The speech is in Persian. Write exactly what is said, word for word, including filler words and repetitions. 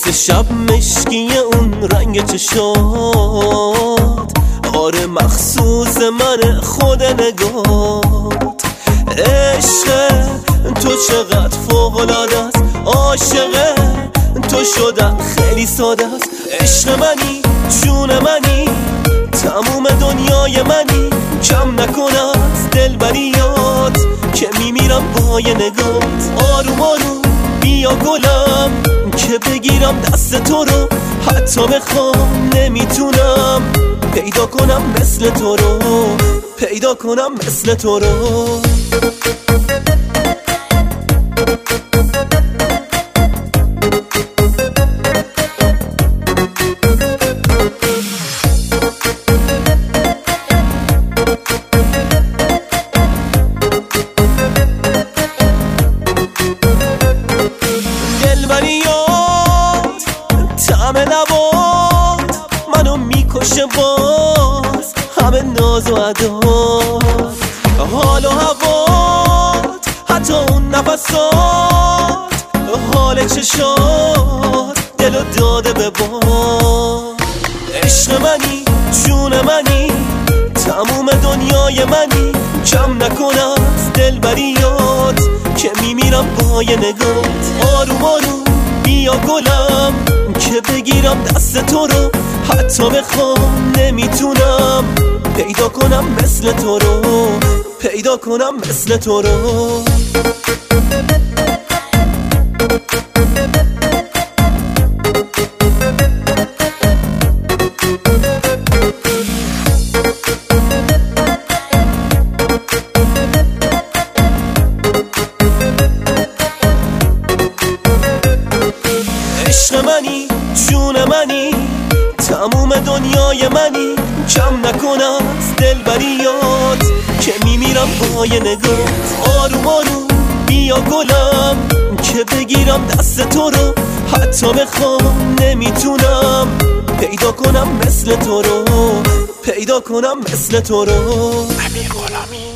مثل شب مشکی اون رنگ چشات، آره مخصوص من خود نگات. عشق تو چقدر فوق‌العاده است، عاشق تو شدم خیلی ساده است. عشق منی، جون منی، تموم دنیای منی، کم نکن از دلبریات که میمیرم با یه نگات. آروم آروم بیا گلم که بگیرم دست تو رو، حتی بخوام نمیتونم پیدا کنم مثل تو رو، پیدا کنم مثل تو رو. دلبریات طعم لبات منو میکشه، باز همه ناز و عدات، حال و هوات، حتی اون نفسات، حال چشات دلو داده به باد. عشق منی، جون منی، تموم دنیای منی، کم نکن از دلبریات که میمیرم با یه نگات. آروم آروم بیا گلم که بگیرم دست تو رو، حتی بخوام نمیتونم پیدا کنم مثل تو رو، پیدا کنم مثل تو رو. عشق منی، جون منی، تموم دنیای منی، کم نکن از دلبریات که میمیرم با یه نگات. آروم آروم بیا گلم که بگیرم دست تو رو، حتی بخوام نمیتونم پیدا کنم مثل تو رو، پیدا کنم مثل تو رو. امیر غلامی.